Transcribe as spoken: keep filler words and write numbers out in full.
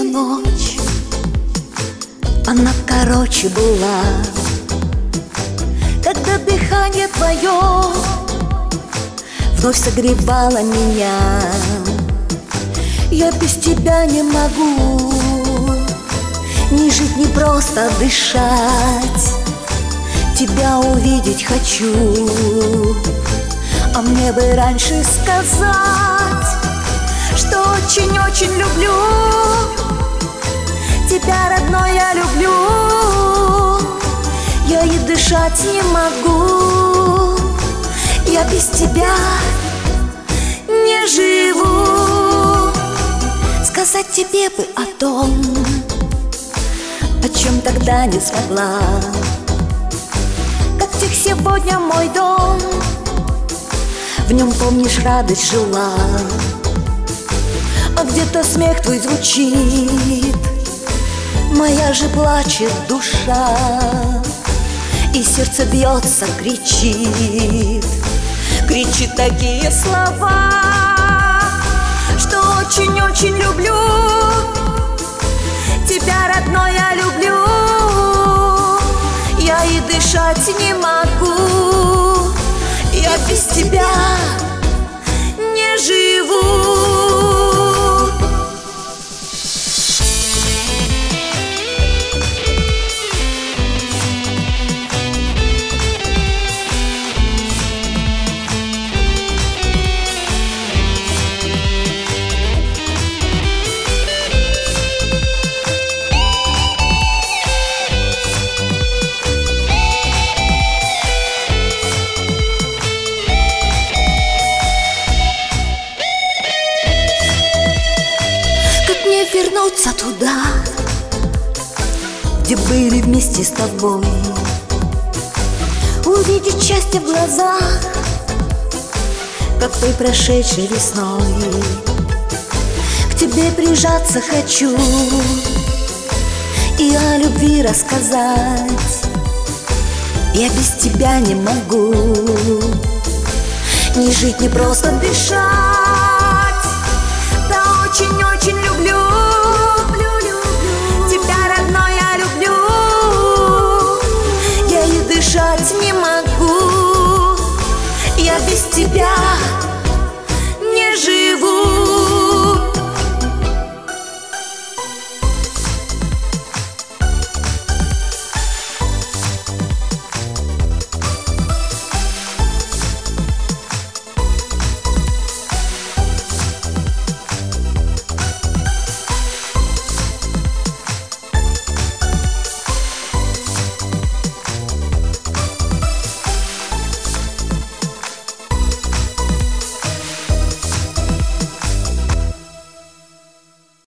ночь, она короче была, когда дыхание твое вновь согревало меня. Я без тебя не могу ни жить, ни просто дышать. Тебя увидеть хочу, а мне бы раньше сказать, что очень-очень люблю тебя, родной, я люблю. Я и дышать не могу, я без тебя не живу. Сказать тебе бы о том, о чем тогда не смогла. Как тих сегодня мой дом, в нем, помнишь, радость жила. А где-то смех твой звучит, моя же плачет душа, и сердце бьется, кричит, кричит такие слова, что очень-очень люблю тебя, родной, я люблю. Я и дышать не могу, я без тебя не живу. Вернуться туда, где были вместе с тобой, увидеть счастье в глазах, как той прошедшей весной. К тебе прижаться хочу и о любви рассказать. Я без тебя не могу ни жить, ни просто дышать. Да очень-очень люблю